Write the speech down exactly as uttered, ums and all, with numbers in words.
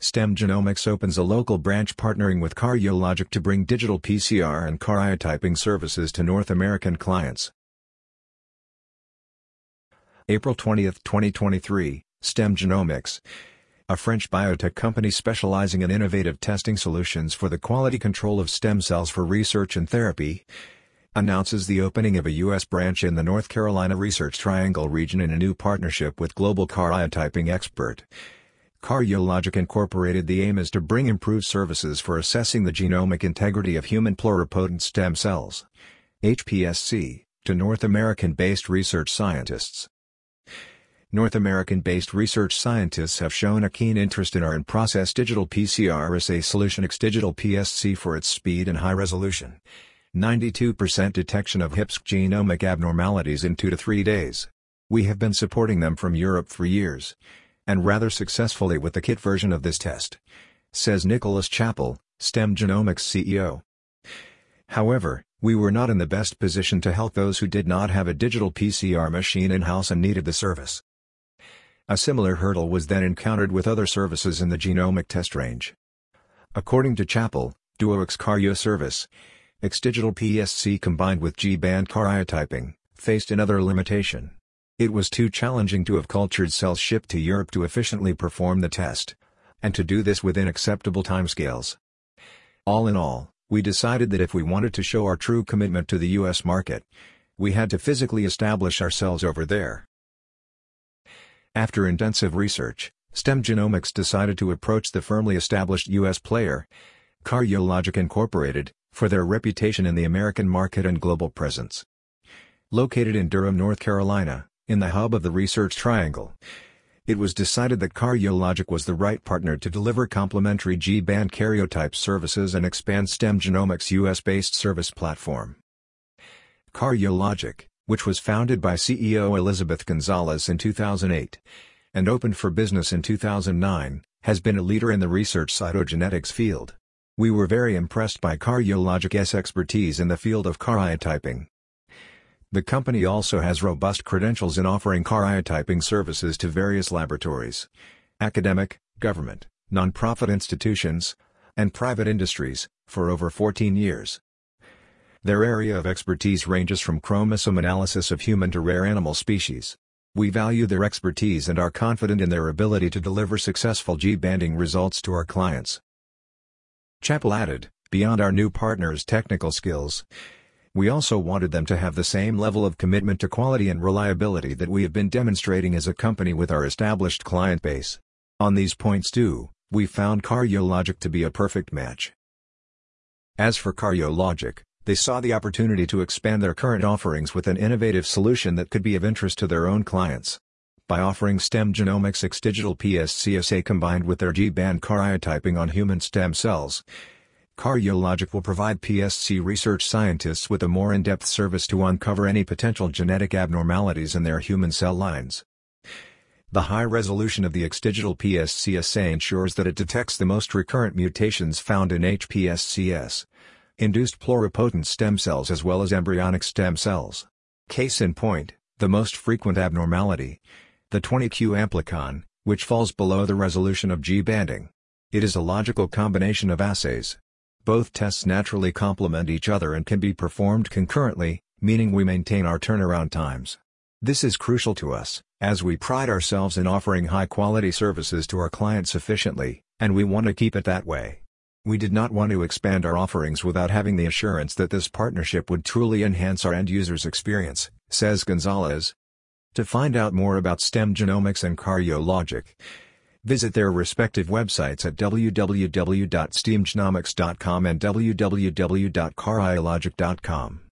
STEM Genomics opens a local branch partnering with Cardiologic to bring digital P C R and karyotyping services to North American clients. April twentieth twenty twenty-three, STEM Genomics, a French biotech company specializing in innovative testing solutions for the quality control of stem cells for research and therapy, announces the opening of a U S branch in the North Carolina Research Triangle region in a new partnership with global karyotyping expert Cardiologic Incorporated. The aim is to bring improved services for assessing the genomic integrity of human pluripotent stem cells (H P S C) to North American-based research scientists. North American-based research scientists have shown a keen interest in our in-process digital P C R assay solution Xdigital P S C for its speed and high resolution, ninety-two percent detection of H I P S C genomic abnormalities in two to three days. We have been supporting them from Europe for years, and rather successfully with the kit version of this test, says Nicholas Chappell, STEM Genomics C E O. However, we were not in the best position to help those who did not have a digital P C R machine in-house and needed the service. A similar hurdle was then encountered with other services in the genomic test range. According to Chappell, DuoX Cardio service, Xdigital P S C combined with G-band karyotyping, faced another limitation. It was too challenging to have cultured cells shipped to Europe to efficiently perform the test, and to do this within acceptable timescales. All in all, we decided that if we wanted to show our true commitment to the U S market, we had to physically establish ourselves over there. After intensive research, STEM Genomics decided to approach the firmly established U S player, Cardiologic Incorporated, for their reputation in the American market and global presence. Located in Durham, North Carolina, in the hub of the Research Triangle, it was decided that Cardiologic was the right partner to deliver complementary G-band karyotype services and expand STEM Genomics' U S-based service platform. Cardiologic, which was founded by C E O Elizabeth Gonzalez in two thousand eight, and opened for business in two thousand nine, has been a leader in the research cytogenetics field. We were very impressed by Cardiologic's expertise in the field of karyotyping. The company also has robust credentials in offering karyotyping services to various laboratories, academic, government, nonprofit institutions, and private industries, for over fourteen years. Their area of expertise ranges from chromosome analysis of human to rare animal species. We value their expertise and are confident in their ability to deliver successful G-banding results to our clients. Chappell added, beyond our new partners' technical skills, we also wanted them to have the same level of commitment to quality and reliability that we have been demonstrating as a company with our established client base. On these points too, we found Cardiologic to be a perfect match. As for Cardiologic, they saw the opportunity to expand their current offerings with an innovative solution that could be of interest to their own clients. By offering STEM Genomics' Xdigital P S C assay combined with their G-band karyotyping on human stem cells, Cardiologic will provide P S C research scientists with a more in-depth service to uncover any potential genetic abnormalities in their human cell lines. The high resolution of the Xdigital P S C assay ensures that it detects the most recurrent mutations found in H P S Cs, induced pluripotent stem cells as well as embryonic stem cells. Case in point, the most frequent abnormality, the twenty q amplicon, which falls below the resolution of G-banding. It is a logical combination of assays. Both tests naturally complement each other and can be performed concurrently, meaning we maintain our turnaround times. This is crucial to us, as we pride ourselves in offering high-quality services to our clients efficiently, and we want to keep it that way. We did not want to expand our offerings without having the assurance that this partnership would truly enhance our end users' experience, says Gonzalez. To find out more about STEM Genomics and Cardiologic, visit their respective websites at w w w dot stem genomics dot com and w w w dot cardiologic dot com.